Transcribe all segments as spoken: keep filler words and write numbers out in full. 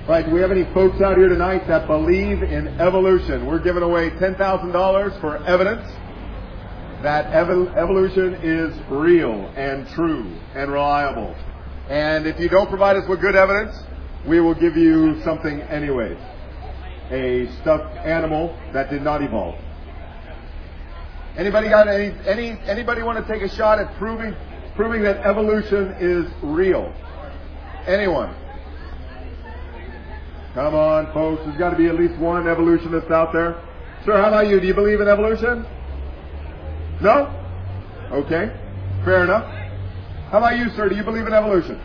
Right, do we have any folks out here tonight that believe in evolution? We're giving away ten thousand dollars for evidence that ev- evolution is real and true and reliable. And if you don't provide us with good evidence, we will give you something anyways. A stuffed animal that did not evolve. Anybody got any, any, anybody want to take a shot at proving, proving that evolution is real? Anyone? Come on, folks. There's got to be at least one evolutionist out there. Sir, how about you? Do you believe in evolution? No? Okay. Fair enough. How about you, sir? Do you believe in evolution?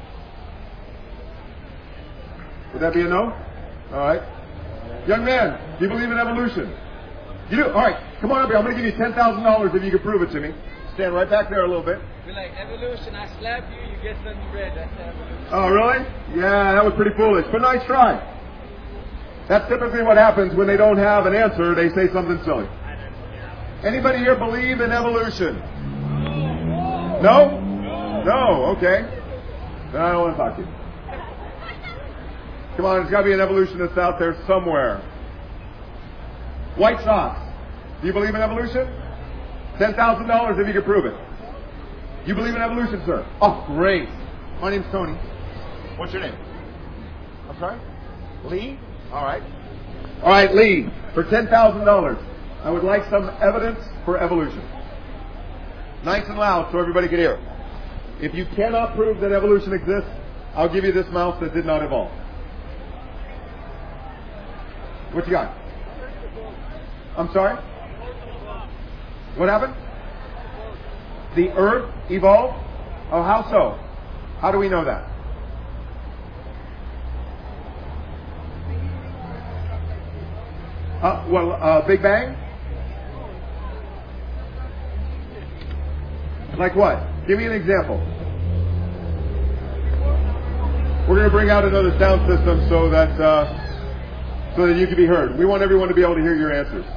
Would that be a no? All right. Young man, do you believe in evolution? You do? All right. Come on up here. I'm going to give you ten thousand dollars if you can prove it to me. Stand right back there a little bit. We're like, evolution, I slap you, you get some bread. That's evolution. Oh, really? Yeah, that was pretty foolish, but nice try. That's typically what happens when they don't have an answer. They say something silly. Anybody here believe in evolution? No? No, okay. Then I don't want to talk to you. Come on, there's got to be an evolutionist out there somewhere. White Sox. Do you believe in evolution? ten thousand dollars if you can prove it. You believe in evolution, sir? Oh, great. My name's Tony. What's your name? I'm sorry? Lee? All right. All right, Lee, for ten thousand dollars, I would like some evidence for evolution. Nice and loud so everybody can hear it. If you cannot prove that evolution exists, I'll give you this mouse that did not evolve. What you got? I'm sorry? What happened? The Earth evolved? Oh, how so? How do we know that? Uh, well, uh, Big Bang? Like what? Give me an example. We're going to bring out another sound system so that uh, so that you can be heard. We want everyone to be able to hear your answers.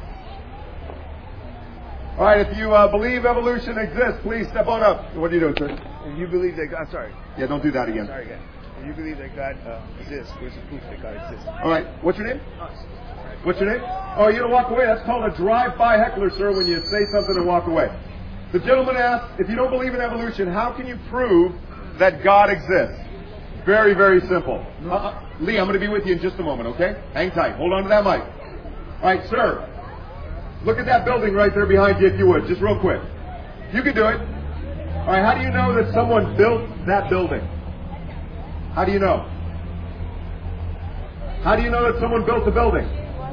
All right, if you uh, believe evolution exists, please step on up. What do you do, sir? If you believe that God, I'm sorry. Yeah, don't do that again. Sorry again. If you believe that God uh, exists, where's the proof that God exists? All right, what's your name? What's your name? Oh, you don't walk away. That's called a drive-by heckler, sir, when you say something and walk away. The gentleman asked, if you don't believe in evolution, how can you prove that God exists? Very, very simple. Uh, Lee, I'm going to be with you in just a moment, okay? Hang tight. Hold on to that mic. All right, sir. Look at that building right there behind you, if you would, just real quick. You can do it. All right, how do you know that someone built that building? How do you know? How do you know that someone built the building?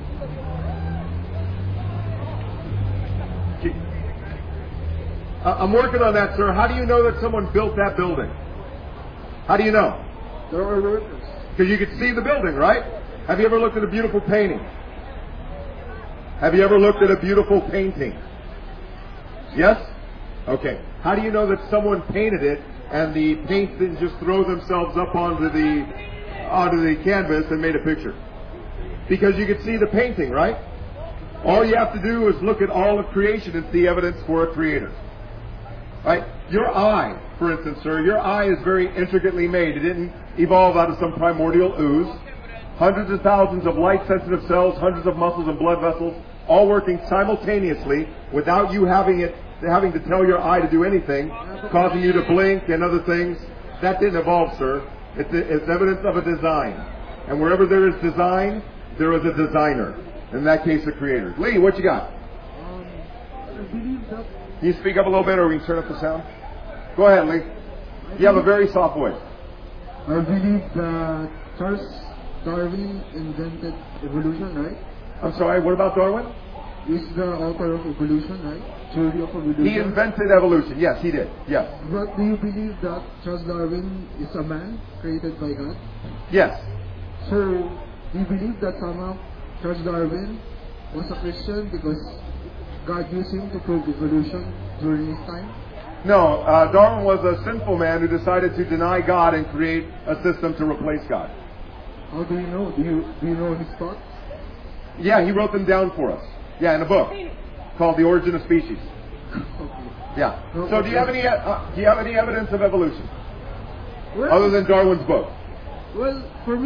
I'm working on that, sir. How do you know that someone built that building? How do you know? There are workers. Because you can see the building, right? Have you ever looked at a beautiful painting? Have you ever looked at a beautiful painting? Yes? Okay. How do you know that someone painted it and the paints didn't just throw themselves up onto the onto the canvas and made a picture? Because you can see the painting, right? All you have to do is look at all of creation and see evidence for a creator. Right? Your eye, for instance, sir, your eye is very intricately made. It didn't evolve out of some primordial ooze. Hundreds of thousands of light-sensitive cells, hundreds of muscles and blood vessels, all working simultaneously without you having it, having to tell your eye to do anything, causing you to blink and other things. That didn't evolve, sir. It's, it's evidence of a design. And wherever there is design, there is a designer. In that case, a creator. Lee, what you got? Um, I believe that. Can you speak up a little bit, or we can turn up the sound? Go ahead, Lee. You have a very soft voice. I believe that Charles Darwin invented evolution, right? I'm sorry, what about Darwin? He's the author of evolution, right? Theory of evolution. He invented evolution. Yes, he did. Yes. But do you believe that Charles Darwin is a man created by God? Yes. So, do you believe that somehow Charles Darwin was a Christian because God used him to prove evolution during his time? No, uh, Darwin was a sinful man who decided to deny God and create a system to replace God. How do you know? Do you, do you know his thoughts? Yeah, he wrote them down for us. Yeah, in a book called The Origin of Species. Okay. Yeah. So do you have any uh, do you have any evidence of evolution Well, other than Darwin's book? well, for me,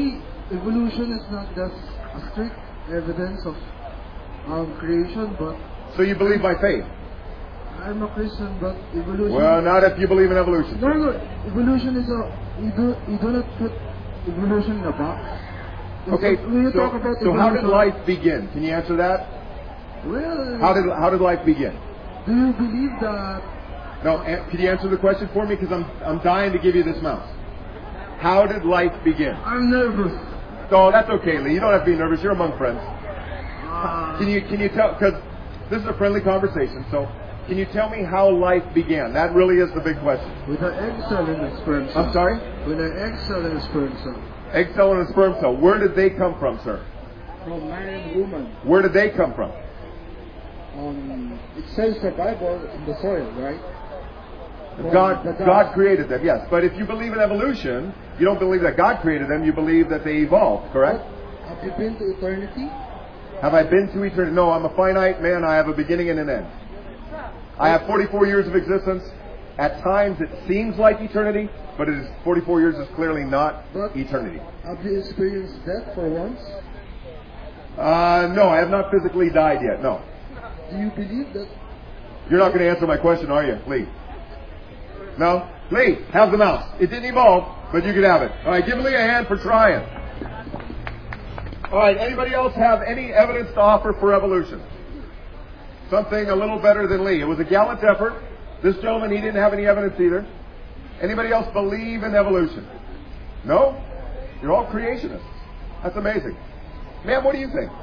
evolution is not just a strict evidence of um, creation, but So you believe by faith? I'm a Christian, but evolution. Well, not if you believe in evolution. No, no. Evolution is a you do you do not put evolution in a box. Okay, When you talk so, about so how did evolution- life begin? Can you answer that? Well, How did how did life begin? do you believe that? No, an- can you answer the question for me? Because I'm I'm dying to give you this mouse. How did life begin? I'm nervous. Oh, that's okay, Lee. You don't have to be nervous. You're among friends. Uh, Can you can you tell? Because this is a friendly conversation. So, can you tell me how life began? That really is the big question. with an egg cell and a sperm cell. I'm sorry. With an egg cell and a sperm cell. Egg cell and a sperm cell. Where did they come from, sir? From man and woman. Where did they come from? Um, it says survival in the soil, right? From God the dust. God created them. Yes, but if you believe in evolution, you don't believe that God created them. You believe that they evolved. Correct? Have you been to eternity? Have I been to eternity? No, I'm a finite man. I have a beginning and an end. I have forty-four years of existence. At times it seems like eternity, but it is forty-four years is clearly not But- eternity. Have you experienced death for once? Uh, no, I have not physically died yet. No. Do you believe that? You're not going to answer my question, are you, Lee? No? Lee, have the mouse. It didn't evolve, but you can have it. All right, give Lee a hand for trying. All right, anybody else have any evidence to offer for evolution? Something a little better than Lee. It was a gallant effort. This gentleman, he didn't have any evidence either. Anybody else believe in evolution? No? You're all creationists. That's amazing. Ma'am, what do you think?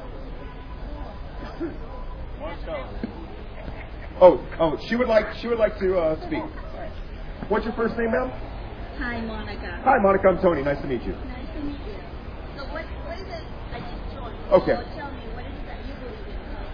Oh, oh, she would like she would like to uh, speak. What's your first name, ma'am? Hi, Monica. Hi, Monica. I'm Tony. Nice to meet you. Nice to meet you. So what, what is it? I just joined. Okay. So tell me, what is it that you believe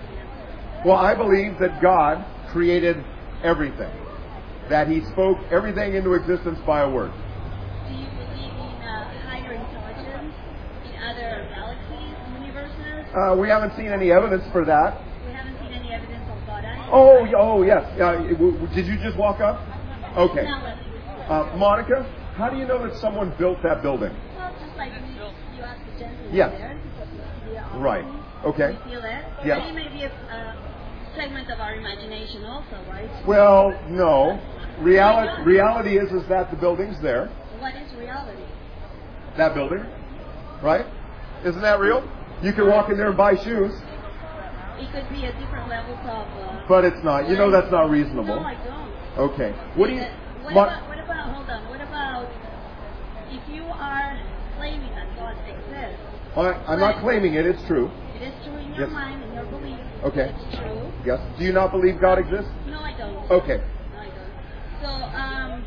in? Well, I believe that God created everything. That He spoke everything into existence by a word. Do you believe in uh, higher intelligence, in other galaxies, universes? Uh, we haven't seen any evidence for that. We haven't seen any evidence of God either. Oh, y- oh, yes. Uh, w- w- did you just walk up? Okay. Now what? Uh, Monica, how do you know that someone built that building? Well, just like you, you asked the gentleman Yes. there. The office. Right. Okay. Do you feel that? Yes. It may be a uh, segment of our imagination also, right? Well, no. Reality, reality is is that the building's there. What is reality? That building, right? Isn't that real? You can walk in there and buy shoes, It could be a different levels of... Uh, but it's not. You know that's not reasonable. No, I don't. Okay. What do you? What Mo- about, what about, hold on, what about if you are claiming that God exists? I, I'm not claiming it. It's true. It is true in your Yes. mind and your belief. Okay. It's true. Yes. Do you not believe God exists? No, I don't. Okay. No, I don't. So, um,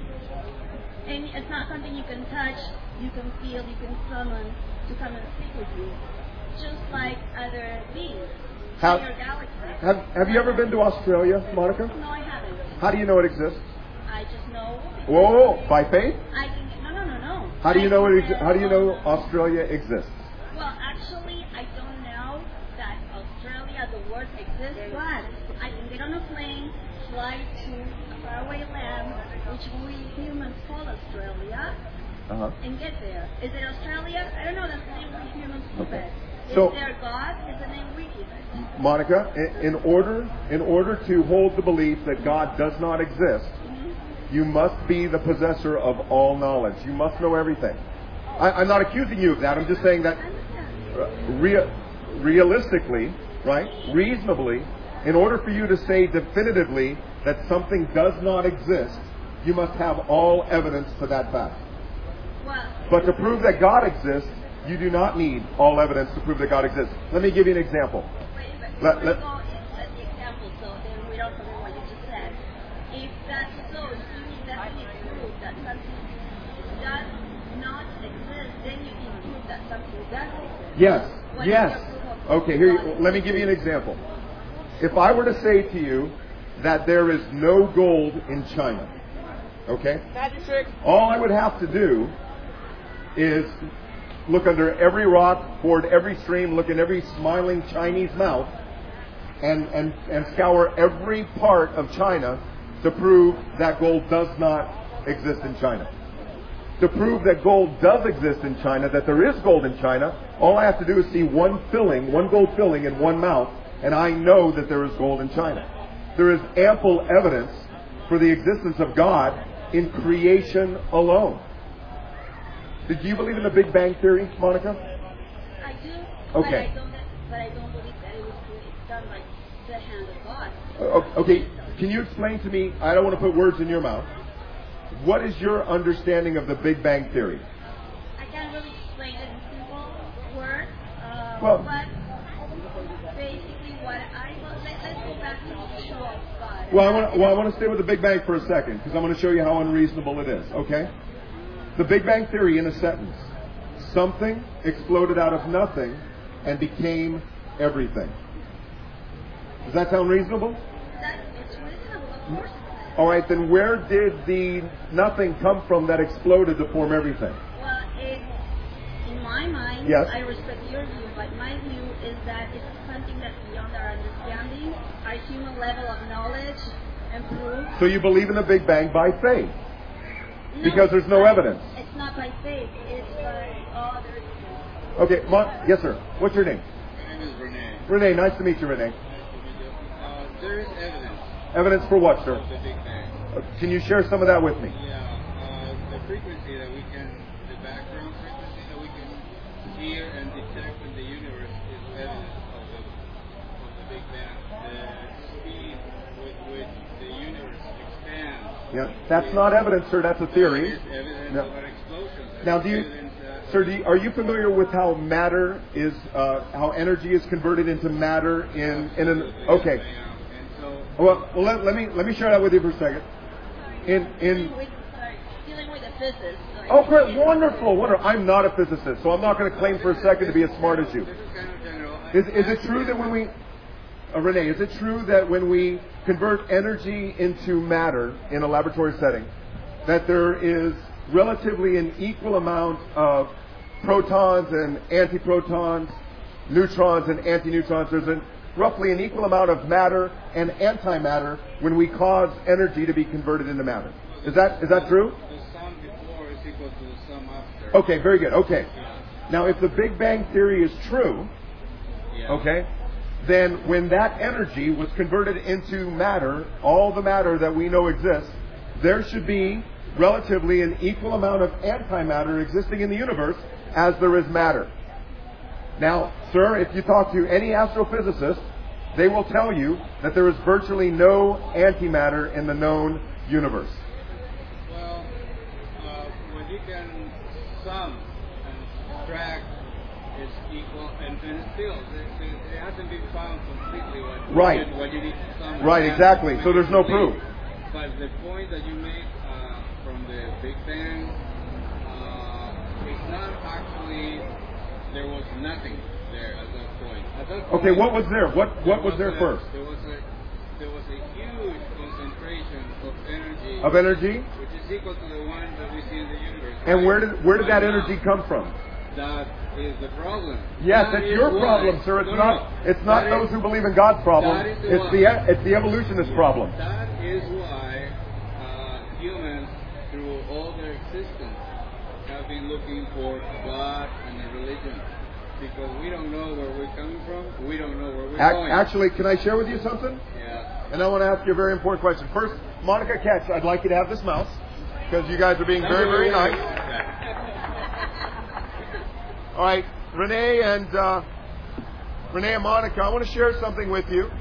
and it's not something you can touch, you can feel, you can summon to come and speak with you. Just like other beings. Have- in your galaxy. Have Have you ever been to Australia, Monica? No, I haven't. How do you know it exists? I just know. Whoa, by faith? I can, no, no, no, no. How do you I know it? can- Exi- how do you know Australia exists? Well, actually, I don't know that Australia, the word exists, but I can get on a plane, fly to a faraway land, which we humans call Australia, Uh-huh. and get there. Is it Australia? I don't know. That's the name we humans give Okay. it. So- Is there God? Is the name we give it. Monica, in, in order in order to hold the belief that God does not exist, Mm-hmm. you must be the possessor of all knowledge. You must know everything. I, I'm not accusing you of that. I'm just saying that I understand. uh, rea- realistically, right, reasonably, in order for you to say definitively that something does not exist, you must have all evidence to that fact. Well, But to prove that God exists, you do not need all evidence to prove that God exists. Let me give you an example. wait, but Let- let, let- go at the example, so then we don't forget what you just said. If that's so, if you definitely prove that something does not exist, then you can prove that something does exist. Yes. What is Yes. your proof of Okay, here. You, God? let me give you an example. If I were to say to you that there is no gold in China, okay? Magic trick. All I would have to do is look under every rock, ford every stream, look in every smiling Chinese mouth, and, and, and scour every part of China to prove that gold does not exist in China. to prove that gold does exist in China, that there is gold in China, all I have to do is see one filling, one gold filling in one mouth, and I know that there is gold in China. There is ample evidence for the existence of God in creation alone. Did you believe in the Big Bang Theory, Monica? I do. Okay. But I don't, but I don't believe that it was done by the hand of God. Uh, Okay. Can you explain to me, I don't want to put words in your mouth, what is your understanding of the Big Bang Theory? I can't really explain it in simple words, uh, Well- but basically what I well, let, let's go back to the show of God. Well, I want to, well, I want to stay with the Big Bang for a second, because I'm going to show you how unreasonable it is, okay? The Big Bang Theory in a sentence. Something exploded out of nothing and became everything. Does that sound reasonable? That it's reasonable, of course. All right, then where did the nothing come from that exploded to form everything? Well, it, in my mind, Yes. I respect your view, but my view is that it's something that's beyond our understanding, our human level of knowledge and proof. So you believe in the Big Bang by faith? No, Because there's no it's- evidence. It's not by faith. It's by oh, there's. Okay, Mon- yes, sir. What's your name? My name is Renee. Renee, nice to meet you, Renee. Nice to meet you. Uh, there is evidence Evidence for what, sir? of the Big Bang. Uh, Can you share some of that with me? Yeah, uh, the frequency that we can, the background frequency that we can hear and detect in the universe is evidence of the, of the Big Bang. The speed with which the universe expands. Yeah, that's not evidence, sir. That's a theory. It is evidence No. of an explosion. Now, It's do you, evidence, uh, sir, do you, are you familiar with how matter is, uh, how energy is converted into matter in, in an, okay. Yeah, and so Well, well let, let me, let me share that with you for a second. In, in, Dealing with, sorry, dealing with the physics. So oh, I- great, wonderful, wonderful. I'm not a physicist, so I'm not going to claim for a second to be as smart as you. this is kind of general. Is, is it true that when we, uh, Renee, is it true that when we convert energy into matter in a laboratory setting, that there is relatively an equal amount of protons and antiprotons, neutrons and antineutrons? There's a, roughly an equal amount of matter and antimatter when we cause energy to be converted into matter. Is that is that true? The sum before is equal to the sum after. Okay, very good. Okay. Now, if the Big Bang Theory is true, Yeah. okay, then when that energy was converted into matter, all the matter that we know exists, there should be relatively an equal amount of antimatter existing in the universe as there is matter. Now, sir, if you talk to any astrophysicist, they will tell you that there is virtually no antimatter in the known universe. Well, uh, when you can sum and subtract is equal, and, and still, it, it, it hasn't been found completely what, Right. you, what you need to sum. and Right, add exactly. to So there's no complete. proof. But the point that you make uh, from the Big Bang, uh, it's not actually, there was nothing there at that point. At that point Okay, what was there? What what was there a- first? There was a there was a huge concentration of energy, Of energy? which is equal to the one that we see in the universe. And right- where did where did right that now. energy come from? That is the problem. Yes, That it's is your why- problem, sir. It's No, no, not no. it's not That those is- who believe in God's problem. that is the It's one. the it's the evolutionist problem. That is why uh, humans, through all their existence, have been looking for God and a religion. Because we don't know where we're coming from. We don't know where we're Ac- going. Actually, can I share with you something? yeah. And I want to ask you a very important question. First, Monica Katz, I'd like you to have this mouse because you guys are being very, very nice. All right, Renee and uh, Renee and Monica, I want to share something with you.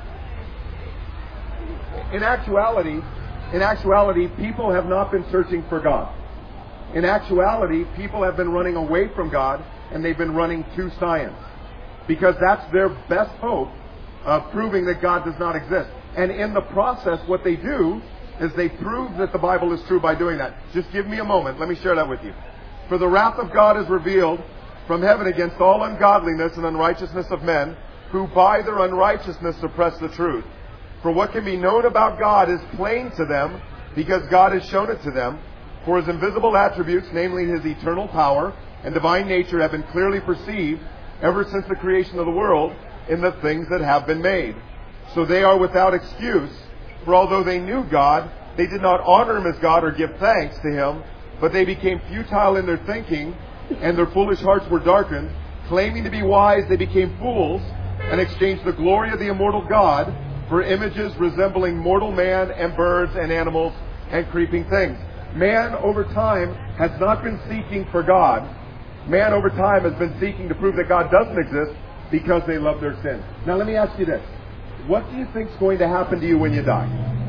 In actuality, in actuality, people have not been searching for God. In actuality, people have been running away from God and they've been running to science because that's their best hope of proving that God does not exist. And in the process, what they do is they prove that the Bible is true by doing that. Just give me a moment. Let me share that with you. For the wrath of God is revealed from heaven against all ungodliness and unrighteousness of men who by their unrighteousness suppress the truth. For what can be known about God is plain to them because God has shown it to them. For his invisible attributes, namely his eternal power and divine nature, have been clearly perceived ever since the creation of the world in the things that have been made. So they are without excuse, for although they knew God, they did not honor him as God or give thanks to him, but they became futile in their thinking, and their foolish hearts were darkened. Claiming to be wise, they became fools, and exchanged the glory of the immortal God for images resembling mortal man and birds and animals and creeping things. Man over time has not been seeking for God. Man over time has been seeking to prove that God doesn't exist because they love their sin. Now let me ask you this. What do you think is going to happen to you when you die?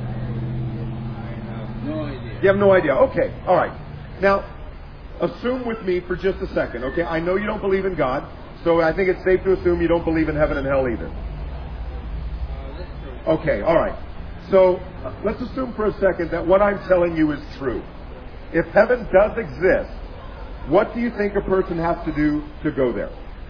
I have no idea. You have no idea. Okay, all right. Now, assume with me for just a second, okay? I know you don't believe in God, so I think it's safe to assume you don't believe in heaven and hell either. Uh, that's true. Okay, all right. So uh, let's assume for a second that what I'm telling you is true. If heaven does exist, what do you think a person has to do to go there?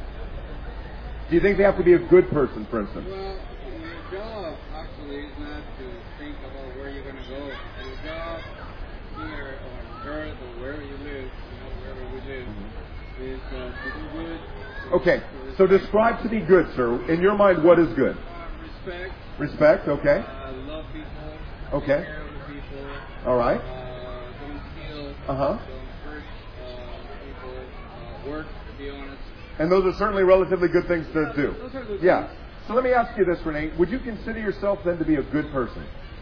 Do you think they have to be a good person, for instance? Well, your job actually is not to think about where you're going to go. Your job here on earth or wherever you live, you know, wherever we live, is uh, to do good. Okay, so describe to me good, sir. In your mind, what is good? Uh, respect. Respect, okay. Uh, love people. Okay. Take care of the people. All right. Uh, don't steal. Uh-huh. Don't hurt uh, people. Uh, work, to be honest. And those are certainly relatively good things to do. Those are good Yeah. things. So let me ask you this, Renee. Would you consider yourself then to be a good person?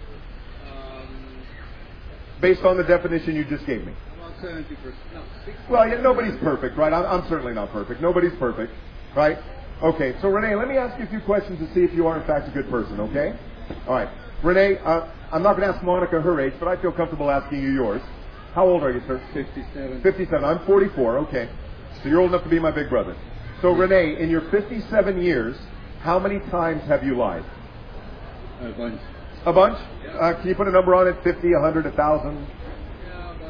Um, Based on the definition you just gave me. about seventy percent. No, sixty. Well, yeah, nobody's perfect, right? I'm, I'm certainly not perfect. Nobody's perfect, right? Okay, so Renee, let me ask you a few questions to see if you are in fact a good person, okay? All right. Renee, uh, I'm not going to ask Monica her age, but I feel comfortable asking you yours. How old are you, sir? fifty-seven. fifty-seven. I'm forty-four, okay. So you're old enough to be my big brother. So Renee, in your fifty-seven years, how many times have you lied? A bunch. A bunch? Yeah. Uh, can you put a number on it? fifty, one hundred, one thousand? Yeah, about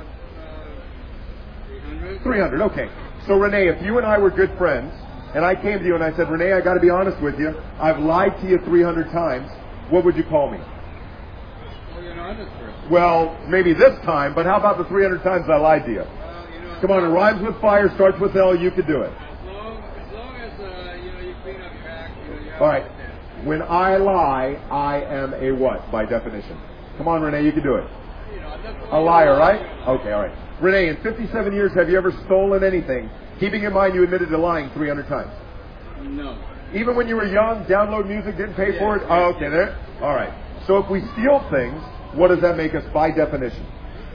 uh, three hundred. three hundred, okay. So Renee, if you and I were good friends, and I came to you and I said, Renee, I got to be honest with you, I've lied to you three hundred times, what would you call me? Oh, you're an honest person. Well, maybe this time, but how about the three hundred times I lied to you? Well, you know. Come on, it rhymes with fire, starts with L, you could do it. As long as, long as uh, you know you clean up your act, you know you have All right. to When I lie, I am a what, by definition? Come on, Renee, you can do it. you know, that's A liar, right? Okay, all right. Renee, in fifty-seven years, have you ever stolen anything? Keeping in mind you admitted to lying three hundred times. No. Even when you were young, download music, didn't pay for it? Oh, okay, there. All right. So if we steal things, what does that make us by definition?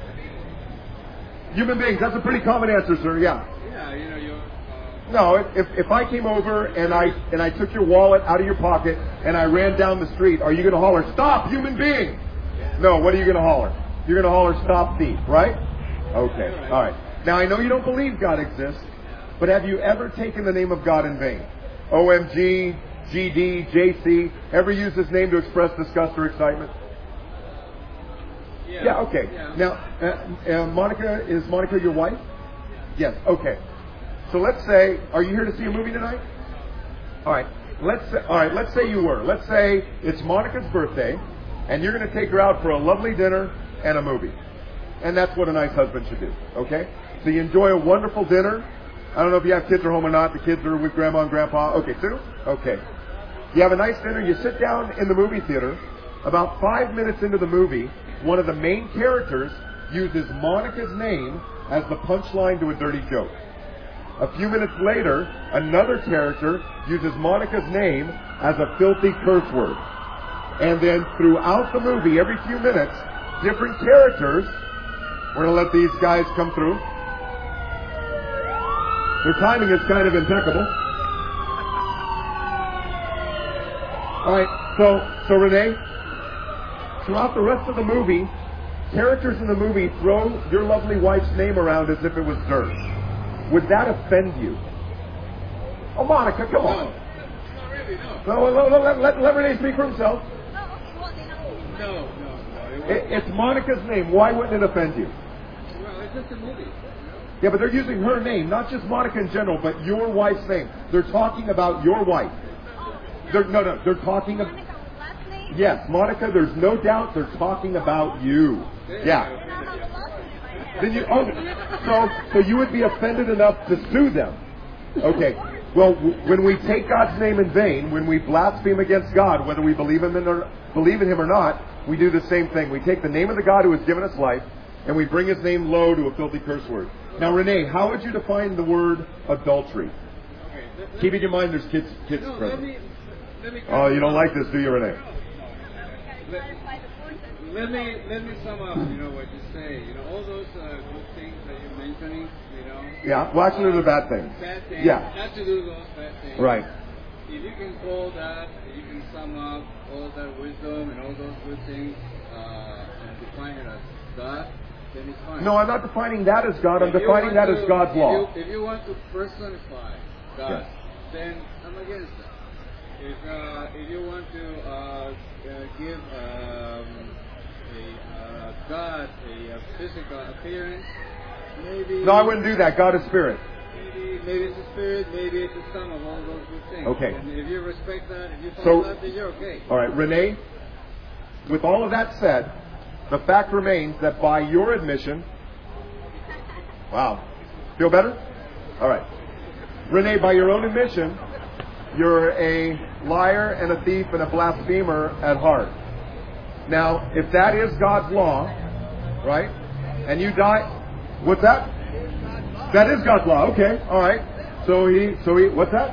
Human beings. That's a pretty common answer, sir. Yeah. Yeah, you know you. Uh, No, if if I came over and I and I took your wallet out of your pocket and I ran down the street, are you going to holler, "Stop, human being"? No. What are you going to holler? You're going to holler, "Stop, thief," right? Okay. All right. Now I know you don't believe God exists, but have you ever taken the name of God in vain? O M G, G D, J C. Ever use this name to express disgust or excitement? yeah. Yeah. Okay. Yeah. Now, uh, uh, Monica, is Monica your wife? Yes. Okay. So let's say, are you here to see a movie tonight? All right. Let's say, all right. Let's say you were. Let's say it's Monica's birthday, and you're going to take her out for a lovely dinner and a movie, and that's what a nice husband should do. Okay. So you enjoy a wonderful dinner. I don't know if you have kids at home or not. The kids are with grandma and grandpa. Okay, two? Okay. You have a nice dinner. You sit down in the movie theater. About five minutes into the movie, one of the main characters uses Monica's name as the punchline to a dirty joke. A few minutes later, another character uses Monica's name as a filthy curse word. And then throughout the movie, every few minutes, different characters, we're going to let these guys come through. Their timing is kind of impeccable. All right, so so Renee, throughout the rest of the movie, characters in the movie throw your lovely wife's name around as if it was dirt. Would that offend you? Oh, Monica, come on. No. Not really. No. No, let, let, let, let Renee speak for himself. No. No. No. It It, it's Monica's name. Why wouldn't it offend you? well, it's just a movie. Yeah, but they're using her name, not just Monica in general, but your wife's name. They're talking about your wife. They're, no, no, they're talking about... Yes, Monica, there's no doubt they're talking about you. Yeah. Then you, oh, so, so you would be offended enough to sue them. Okay. Well, w- when we take God's name in vain, when we blaspheme against God, whether we believe him in or believe in him or not, we do the same thing. We take the name of the God who has given us life, and we bring his name low to a filthy curse word. Now, Renee, how would you define the word adultery? Okay, let- let- Keep in mind there's kids, kids No, let present. me, let me Oh, you don't like this, do you, Renee? Let me let me sum up, you know, what you say. You know, all those uh, good things that you're mentioning, you know. Yeah, well, actually, they're bad things. Bad things. Yeah. Not to do those bad things. Right. If you can call that, you can sum up all that wisdom and all those good things uh, and define it as God, then it's fine. No, I'm not defining that as God. I'm If you defining want that to- as God's if law. You, if you want to personify God, Yes. then I'm against that. If uh, if you want to uh, uh, give um, a uh, God a, uh physical appearance, maybe No, I wouldn't do that. God is spirit. maybe maybe it's a spirit, maybe it's a sum of all those good things. Okay. And if you respect that, if you follow So- that, then you're okay. All right, Renee, with all of that said, the fact remains that by your admission, wow, feel better? All right. Renee, by your own admission, you're a liar and a thief and a blasphemer at heart. Now, if that is God's law, right, and you die, what's that? That is God's law. Okay, all right. So he, so he, what's that?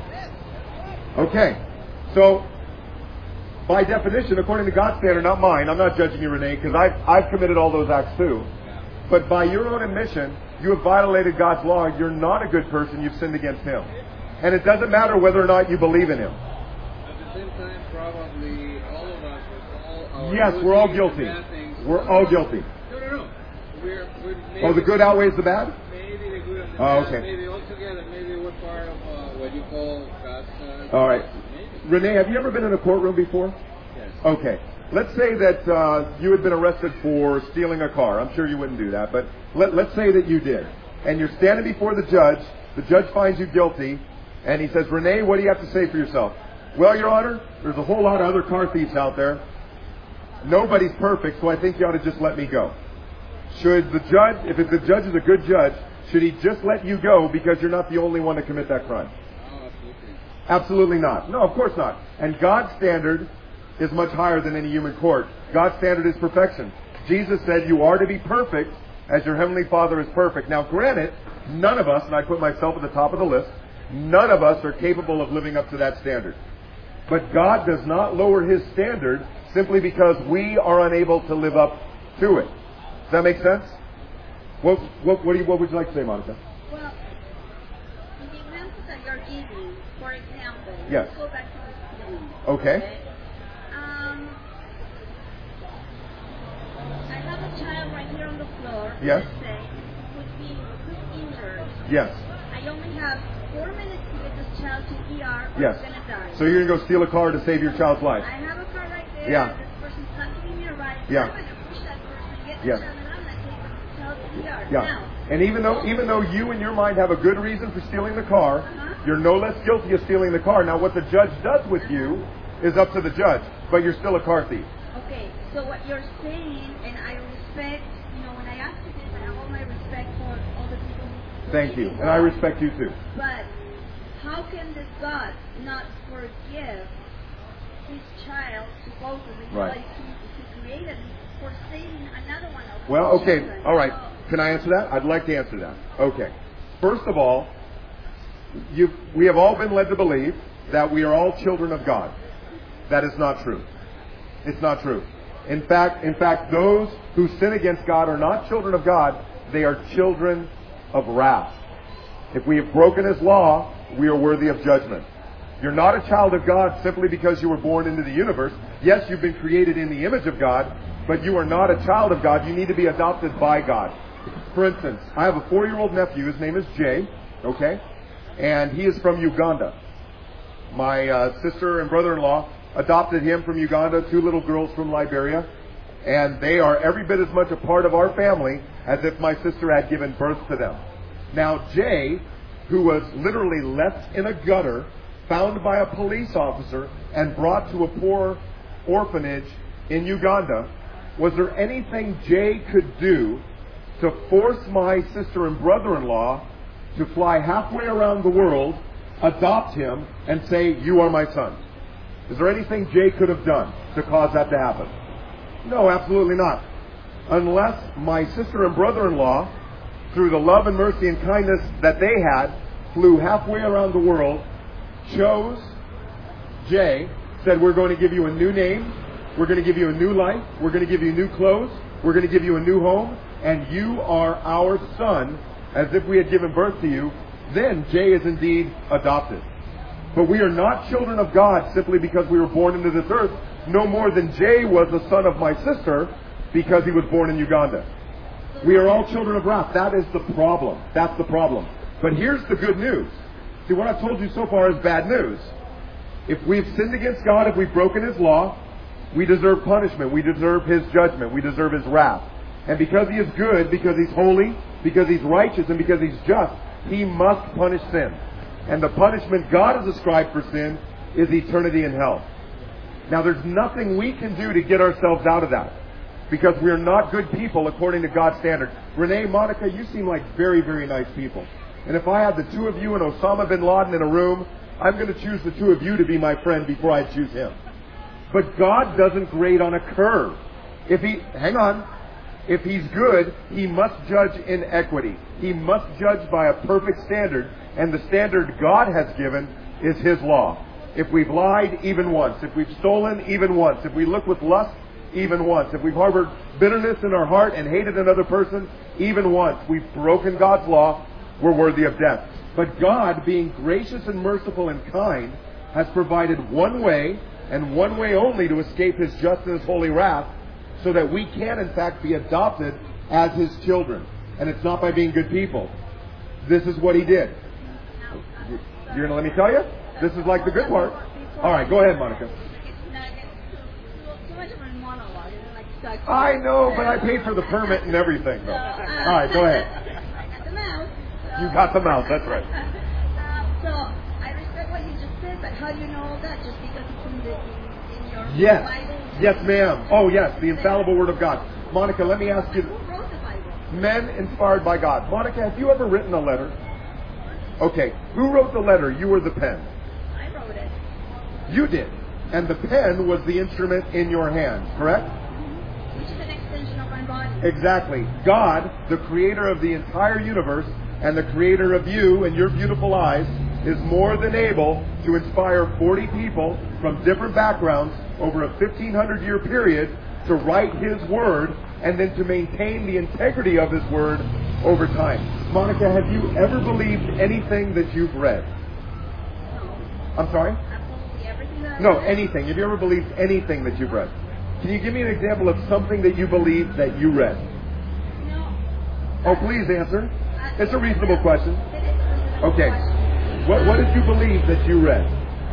Okay. So, by definition, according to God's standard, not mine, I'm not judging you, Renee, because I've, I've committed all those acts too. But by your own admission, you have violated God's law. You're not a good person. You've sinned against Him. And it doesn't matter whether or not you believe in Him. At the same time, probably all of us, with all our Yes, good we're all things guilty. and bad things, We're no, all no, guilty. No, no, no. We're, we're maybe, Oh, the good outweighs the bad? Maybe the good and the Oh, bad. okay. Maybe all together. Maybe we're part of uh, what you call God's. Uh, All right. Maybe. Renee, have you ever been in a courtroom before? Yes. Okay. Let's say that uh, you had been arrested for stealing a car. I'm sure you wouldn't do that, but let, let's say that you did. And you're standing before the judge. The judge finds you guilty, and he says, Renee, what do you have to say for yourself? Well, Your Honor, there's a whole lot of other car thieves out there. Nobody's perfect, so I think you ought to just let me go. Should the judge, if the judge is a good judge, should he just let you go because you're not the only one to commit that crime? Oh, absolutely. Absolutely not. No, of course not. And God's standard is much higher than any human court. God's standard is perfection. Jesus said you are to be perfect as your heavenly Father is perfect. Now, granted, none of us, and I put myself at the top of the list, none of us are capable of living up to that standard. But God does not lower His standard simply because we are unable to live up to it. Does that make sense? What, what, what, do you, what would you like to say, Monica? Well, in the example that you're giving, for example, Yes. let's go back to the beginning. Okay. Um, I have a child right here on the floor. Yes. Let's say, who's being who's injured. Yes. I only have four minutes to get this child to E R or Yes. he's gonna die. So you're going to go steal a car to save your child's life? I have a car right there. Yeah. This person's not giving me a ride. Yeah. I'm gonna push that person, get the Yes. child, and I'm gonna take the child to E R. Yeah. Now, And even though even though you in your mind have a good reason for stealing the car, Uh-huh. you're no less guilty of stealing the car. Now, what the judge does with you is up to the judge, but you're still a car thief. okay, so what you're saying, and I respect, you know, when I ask you this, I have all my respect for all the people who Thank you. believe in And I God. respect you too. But how can this God not forgive his child, supposedly, Right. like he, he created him, for saving another one of his Well, okay. children? All right. So- Can I answer that? I'd like to answer that. Okay. First of all, you we have all been led to believe that we are all children of God. That is not true. It's not true. In fact, in fact, those who sin against God are not children of God. They are children of wrath. If we have broken His law, we are worthy of judgment. You're not a child of God simply because you were born into the universe. Yes, you've been created in the image of God, but you are not a child of God. You need to be adopted by God. For instance, I have a four-year-old nephew. His name is Jay, okay? And he is from Uganda. My uh, sister and brother-in-law adopted him from Uganda, two little girls from Liberia. And they are every bit as much a part of our family as if my sister had given birth to them. Now, Jay, who was literally left in a gutter, found by a police officer, and brought to a poor orphanage in Uganda, was there anything Jay could do to force my sister and brother-in-law to fly halfway around the world, adopt him, and say, you are my son? Is there anything Jay could have done to cause that to happen? No, absolutely not. unless my sister and brother-in-law, through the love and mercy and kindness that they had, flew halfway around the world, chose Jay, said, we're going to give you a new name, we're going to give you a new life, we're going to give you new clothes, we're going to give you a new home, and you are our son, as if we had given birth to you, then Jay is indeed adopted. But we are not children of God simply because we were born into this earth, no more than Jay was the son of my sister because he was born in Uganda. We are all children of wrath. That is the problem. That's the problem. But here's the good news. See, what I've told you so far is bad news. If we've sinned against God, if we've broken His law, we deserve punishment. We deserve His judgment. We deserve His wrath. And because He is good, because He's holy, because He's righteous, and because He's just, He must punish sin. And the punishment God has ascribed for sin is eternity in hell. Now, there's nothing we can do to get ourselves out of that, because we're not good people according to God's standard. Renee, Monica, you seem like very, very nice people. And if I had the two of you and Osama bin Laden in a room, I'm going to choose the two of you to be my friend before I choose him. But God doesn't grade on a curve. If He, hang on, if He's good, He must judge in equity. He must judge by a perfect standard. And the standard God has given is His law. If we've lied, even once. If we've stolen, even once. If we look with lust, even once. If we've harbored bitterness in our heart and hated another person, even once. We've broken God's law, we're worthy of death. But God, being gracious and merciful and kind, has provided one way, and one way only, to escape His just and His holy wrath, so that we can, in fact, be adopted as His children. And it's not by being good people. This is what He did. You're going to let me tell you? This is like the good part. All right, go ahead, Monica. I know, but I paid for the permit and everything, though. All right, go ahead. You got the mouth, that's right. So, I respect what you just said, but how do you know all that? Just because it's in, the, in, in your Yes. Bible? Yes, ma'am. Oh, yes, the infallible Word of God. Monica, let me ask you. Who wrote the Bible? Men inspired by God. Monica, have you ever written a letter? Okay, who wrote the letter? You or the pen? I wrote it. You did. And the pen was the instrument in your hand, correct? Which is an extension of my body. Exactly. God, the creator of the entire universe, and the creator of you and your beautiful eyes, is more than able to inspire forty people from different backgrounds over a fifteen hundred year period to write His Word and then to maintain the integrity of His Word over time. Monica, have you ever believed anything that you've read? No. I'm sorry? Absolutely everything that I No, read. anything. Have you ever believed anything that you've read? Can you give me an example of something that you believe that you read? No. Oh, please answer. It's a reasonable question. It is a reasonable Okay. question. What, what did you believe that you read?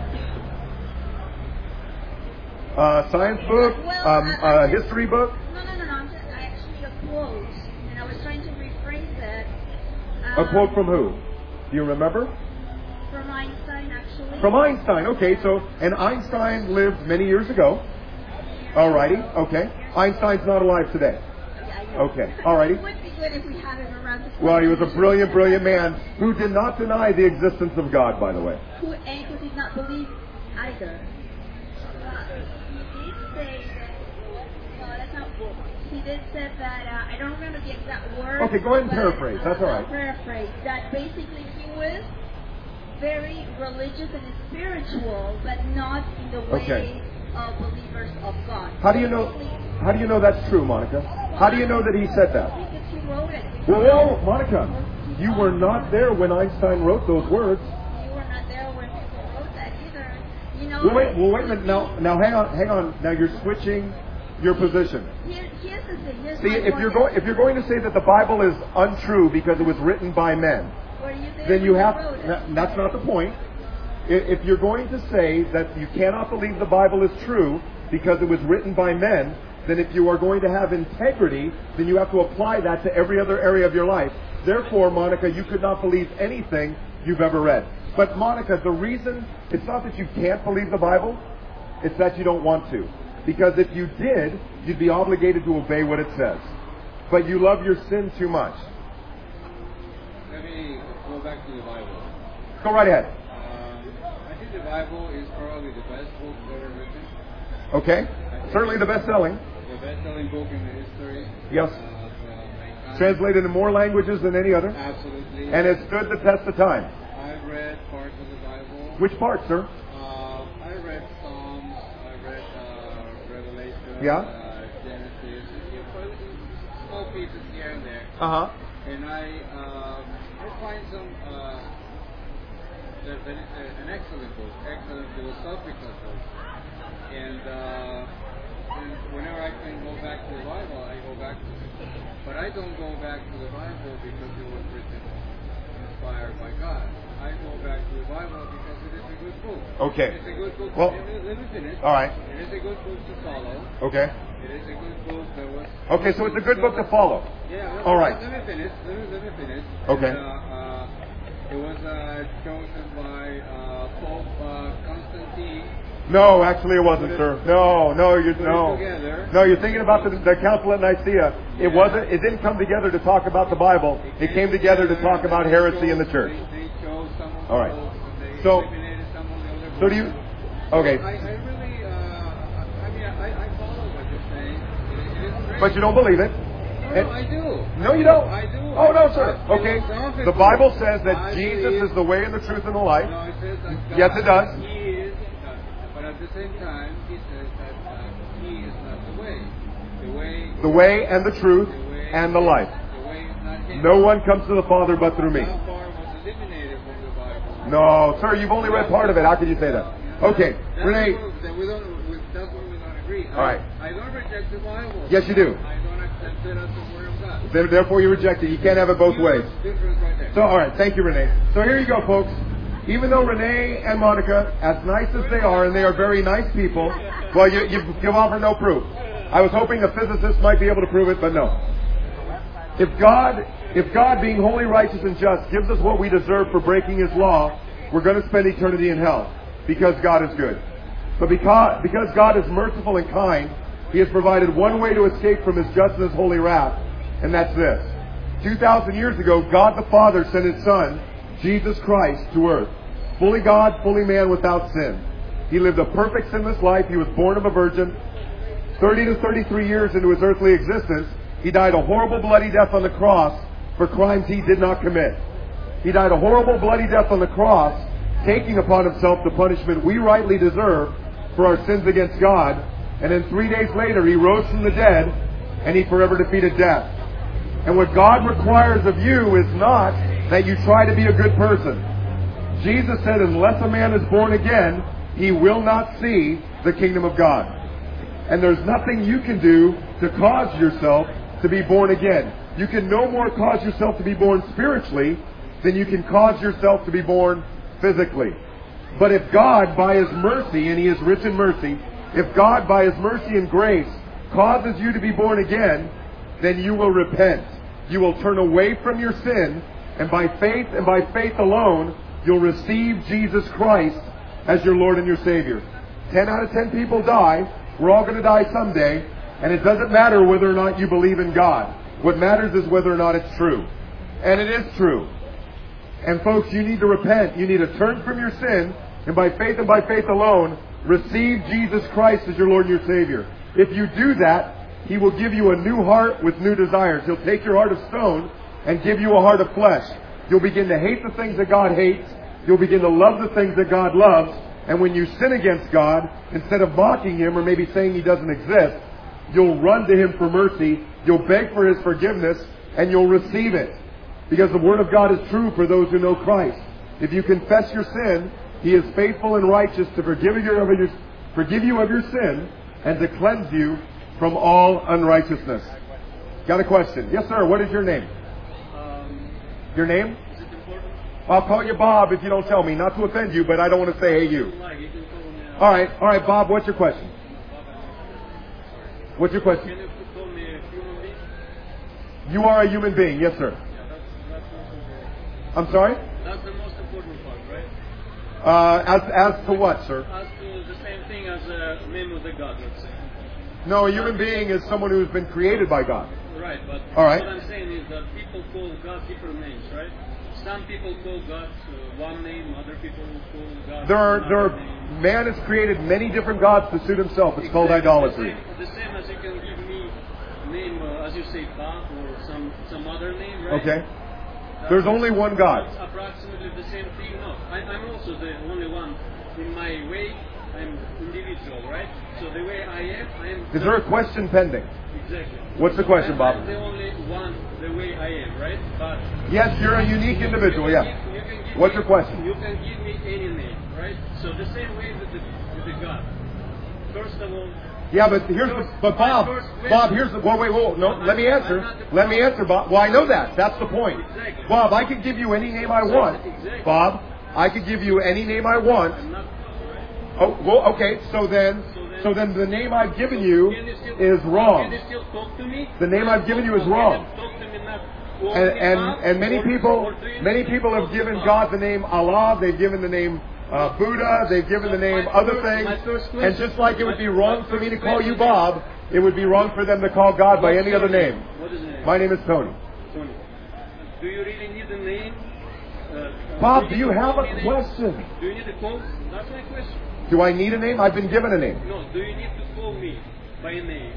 Uh, science book? Well, Um, I- I uh, just- history book? No, no, no, no. I'm just, I actually a quote, and I was trying to rephrase it. A Um, quote from who? Do you remember? From Einstein, actually. From Einstein. Okay, so, and Einstein lived many years ago. Alrighty, okay. Einstein's not alive today. Yeah, I know. Okay, alrighty. It would be good if we had him around this Well, he was a brilliant, brilliant man who did not deny the existence of God, by the way. Who, and who did not believe either. Uh, he did say that, no, that's not book. He did say that, uh, I don't remember the exact word. Okay, go ahead and but, paraphrase. That's uh, all right. I'll paraphrase. That basically he was very religious and spiritual, but not in the way Okay. of believers of God. How do you know? Basically, How do you know that's true, Monica? How do you know that he said that? Because he wrote it. Well, well, Monica, you were not there when Einstein wrote those words. You were not there when people wrote that either. You know. Well, wait, well, wait a minute. Now, now, hang on, hang on. Now you're switching your position. Here, here's the thing. Here's See, my if point. you're going, if you're going to say that the Bible is untrue because it was written by men, Were you there then you when have. he wrote it? n- That's not the point. I- If you're going to say that you cannot believe the Bible is true because it was written by men, then if you are going to have integrity, then you have to apply that to every other area of your life. Therefore, Monica, you could not believe anything you've ever read. But Monica, the reason, it's not that you can't believe the Bible, it's that you don't want to. Because if you did, you'd be obligated to obey what it says. But you love your sin too much. Let me go back to the Bible. Go right ahead. Um, I think the Bible is probably the best book ever written. Okay? Certainly the best selling. the best-selling book in the history. Yes. Of, uh, mankind. Translated in more languages than any other. Absolutely. And it stood the test of time. I've read parts of the Bible. Which part, sir? Uh, I read Psalms. I read uh, Revelation. Yeah. Uh, Genesis. You know, small pieces here and there. Uh-huh. And I, um, I find some. Uh, there's an, an excellent book, excellent philosophical book, and, uh, and whenever I can go back to the Bible, I go back to it. But I don't go back to the Bible because it was written, inspired by God. I go back to the Bible because it is a good book. Okay. It's a good book. Well, let, me, let me finish. All right. It is a good book to follow. Okay. It is a good book that was. Okay, so it's a good book to follow. Yeah. Let, All right. Let, let me finish. Let me, let me finish. Okay. And, uh, uh, it was uh, chosen by uh, Pope uh, Constantine. No, actually it wasn't, sir. No, no, you Put it no. together. No, you're thinking about the, the Council at Nicaea. It Yeah. wasn't. It didn't come together to talk about the Bible. It came together to talk about They heresy chose- in the church. They, they chose some of All right. those, and they So- eliminated some of the other So do you? books. Okay, I, I really, uh, I mean, I, I follow what you're saying. It, it is great. but you don't believe it. No, no, I do. No, you don't. I do. Oh no, I- sir. I- Okay. philosophically, The Bible says that I Jesus believe- is the way and the truth and the life. No, it says that God, Yes, it does. He is, uh, but at the same time, He says that uh, He is not the way. The way. The way and the truth the way, and the life. The way is not Him. No one comes to the Father but through me. That part was eliminated from the Bible. No, sir, you've only read part of it. How can you say that? Okay, That's Renee. What, that we don't, we, that's where we don't agree. All right. I, I don't reject the Bible. Yes, you do. I don't accept it as the Word of God. There- Therefore, you reject it. You can't have it both ways. Difference right there. So, all right, thank you, Renee. So here you go, folks. Even though Renee and Monica, as nice as they are, and they are very nice people, well, you, you, you've offered no proof. I was hoping a physicist might be able to prove it, but no. If God, if God, being holy, righteous, and just, gives us what we deserve for breaking His law, we're going to spend eternity in hell because God is good. But because, because God is merciful and kind, He has provided one way to escape from His just and His holy wrath, and that's this. two thousand years ago, God the Father sent His Son, Jesus Christ, to earth. Fully God, fully man, without sin. He lived a perfect sinless life. He was born of a virgin. thirty to thirty-three years into His earthly existence, He died a horrible bloody death on the cross for crimes He did not commit. He died a horrible bloody death on the cross, taking upon Himself the punishment we rightly deserve for our sins against God. And then three days later, He rose from the dead, and He forever defeated death. And what God requires of you is not that you try to be a good person. Jesus said, unless a man is born again, he will not see the kingdom of God. And there's nothing you can do to cause yourself to be born again. You can no more cause yourself to be born spiritually than you can cause yourself to be born physically. But if God, by His mercy, and He is rich in mercy, if God, by His mercy and grace, causes you to be born again, then you will repent. You will turn away from your sin, and by faith and by faith alone, you'll receive Jesus Christ as your Lord and your Savior. Ten out of ten people die. We're all going to die someday, and it doesn't matter whether or not you believe in God. What matters is whether or not it's true. And it is true. And folks, you need to repent. You need to turn from your sin, and by faith and by faith alone, receive Jesus Christ as your Lord and your Savior. If you do that, He will give you a new heart with new desires. He'll take your heart of stone and give you a heart of flesh. You'll begin to hate the things that God hates. You'll begin to love the things that God loves. And when you sin against God, instead of mocking Him or maybe saying He doesn't exist, you'll run to Him for mercy. You'll beg for His forgiveness, and you'll receive it. Because the Word of God is true for those who know Christ. If you confess your sin, He is faithful and righteous to forgive you of your, forgive you of your sin and to cleanse you from all unrighteousness. Got a question? Yes, sir. What is your name? Um, Your name? is it important? I'll call you Bob if you don't tell me. Not to offend you, but I don't want to say hey you. Like, you can call me, uh, All right. All right, Bob. What's your question? What's your question? Can you call me a human being? You are a human being. Yes, sir. Yeah, that's, that's most important. I'm sorry? That's the most important part, right? Uh, as as to what, sir? As to the same thing as a name of the God, let's say. No, a human being is someone who's been created by God. Right. right, but All right. what I'm saying is that people call God different names, right? Some people call God uh, one name, other people call God There are, another there are, name. man has created many different gods to suit himself. It's called Exactly. idolatry. The same, the same as you can give me name, uh, as you say, Bob or some some other name, right? Okay? That's- There's only one God. It's approximately the same thing. No, I, I'm also the only one. In my way, I'm individual, right? So the way I am, I am. Is there a question pending? Exactly. What's the So question, I'm, Bob? I'm the only one the way I am, right? But Yes, you're a unique individual, you can yeah. give- you can give What's me- your question? You can give me any name, right? So the same way with the, with the God. First of all, Yeah, but here's the, but Bob, Bob, here's the, well, wait, whoa, no, let me answer. Let me answer, Bob. Well, I know that. That's the point. Exactly. Bob, I can give you any name I want. Exactly. Bob, I could give you any name I want. I'm not. Oh, well, okay, so then, so then the name I've given you Can you still, is Can wrong. you still talk to me? The name I've given you is Can you wrong. talk to me not call And, me and, Bob, and many or- people, or do you many need to people call have me given Bob? God the name Allah, they've given the name uh, Buddha, they've given the name My other first- things. my first And question- just like it would be wrong my for me to first call you question- Bob, it would be wrong for them to call God by What's any your other name. What is the name? My name is Tony. Tony. Do you really need a name? Uh, Bob, do do you you need to have call me a name? question? Do you need to call? That's my question. Do I need a name? I've been given a name. No, do you need to call me by name?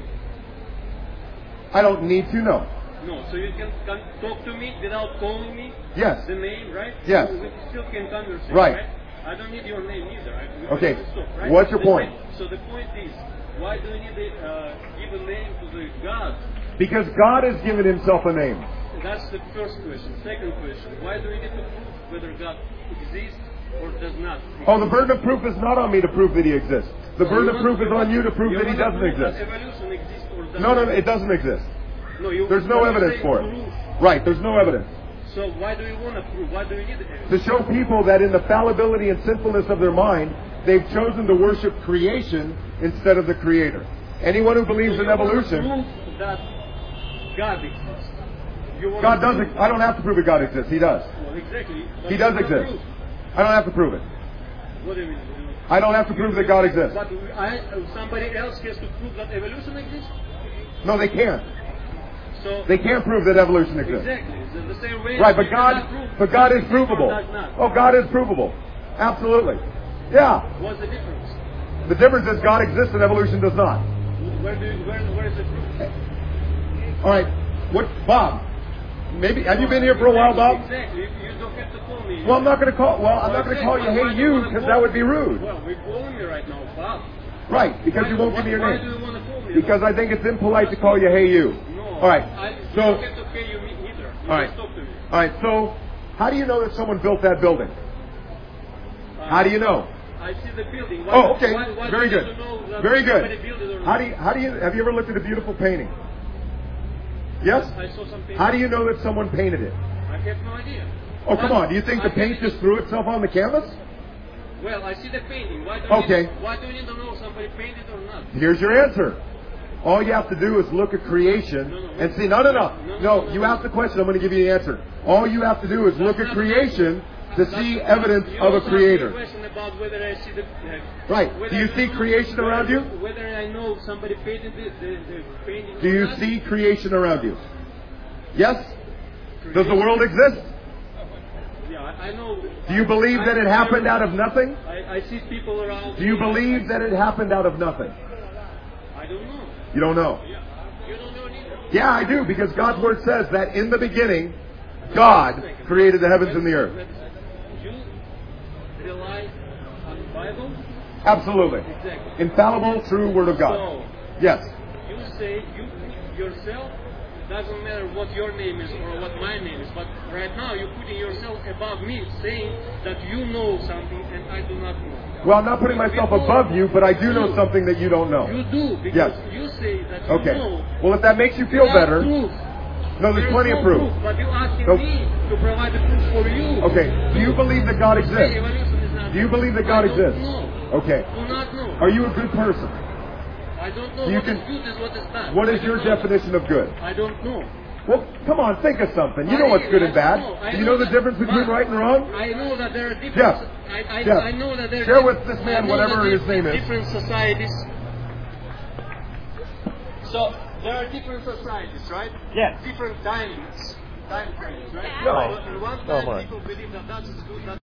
I don't need to know. No, so you can, can talk to me without calling me Yes. the name, right? Yes. So we still can converse, Right. right? I don't need your name either. I, we Okay. can stop, right? What's your The point? same- So the point is, why do you need to uh, give a name to the God? Because God has given himself a name. That's the first question. Second question, why do you need to prove whether God exists or does not exist? Oh, the burden of proof is not on me to prove that he exists. The So burden you of want- proof is you on want- you to prove you that he wanna doesn't prove exist. That evolution exists or does No, no, not no, it doesn't exist. No, you, There's no when you evidence say for it. prove, Right, there's no evidence. So why do you want to prove? Why do you need the evidence? To show people that in the fallibility and sinfulness of their mind, they've chosen to worship creation instead of the Creator. Anyone who believes So in you wanna evolution, prove that God exists. You wanna God prove- doesn't, I don't have to prove that God exists. He does. Well, exactly. But He you does wanna exist. prove. I don't have to prove it. What do you mean? I don't have to prove that God exists. But I, somebody else has to prove that evolution exists. No, they can't. So They can't prove that evolution exists. exactly, it's the, the same way. Right, you but God, cannot prove but God is exists or provable. does not. Oh, God is provable. Absolutely. Yeah. What's the difference? The difference is God exists and evolution does not. Where do you, where where is the proof? All right. What, Bob? Maybe have you been here for a while, Bob? Exactly. You, you don't have to call me. Well, I'm not going to call. Well, I'm not going to call you Why- why "Hey do you you" wanna because call that would me? be rude. Well, we're calling me right now, Bob. Right? Because Why- you won't why- give me your why name. do you want to call me? Because I think it's impolite to call you "Hey you." No. All right. I, you So, don't have to pay you me either. You all right. just talk to me. all right. So, how do you know that someone built that building? Uh, How do you know? I see the building. Why, Oh, okay. Why, why Very do you good. need to know that Very somebody good. built it or How not? do you? How do you? Have you ever looked at a beautiful painting? Yes. I saw some paint. How do you know that someone painted it? I have no idea. Oh, come Why- on. Do you think I the paint can- just threw itself on the canvas? Well, I see the painting. Why do you Okay. Need, why do you need to know if somebody painted or not? Here's your answer. All you have to do is look at creation No, no, and see. No, no, no. no, no, No, no, you no. ask the question. I'm going to give you the answer. All you have to do is look at creation to That's- see that's- evidence you of a also asked me creator. a question about whether I see the. Uh, Right. whether Do you I see know- creation whether- around you? Whether I know somebody painted the, the, the painting. Do or you not? see creation around you? Yes? Does the world exist? Yeah, I, I know. Do you believe that it happened out of nothing? I, I see people around. Do you me. believe that it happened out of nothing? I don't know. You don't know. Yeah. You don't know neither. Yeah, I do, because God's Word says that in the beginning, God created the heavens and the earth. You rely on the Bible? Absolutely. Exactly. Infallible, true Word of God. So, Yes. you say you yourself, doesn't matter what your name is or what my name is, but right now you're putting yourself above me, saying that you know something and I do not know. Well, I'm not putting myself above you, but I do know something that you don't know. You do, because Yes. you say that you Okay. know. Well, if that makes you feel without better, proof. no, there's There is plenty no of proof. But you're asking Nope. me to provide the proof for you. Okay. Do you believe that God You say exists? evolution is not Do you true. believe that God I don't exists? know. Okay. Do not know. Are you a good person? I don't know You what can- is good and what is bad. What I is don't your know. definition of good? I don't know. Well, come on, think of something. You I know what's good I and bad. know. I Do you know the that- difference between but right and wrong? I know that there are different. Jeff. I, I, Jeff. I know that there are Share diff- with this man I know whatever that his there name are is. Different societies. So there are different societies, right? Yes. Different times, time frames, right? No. And one No, time Mark. people believe that that is good, that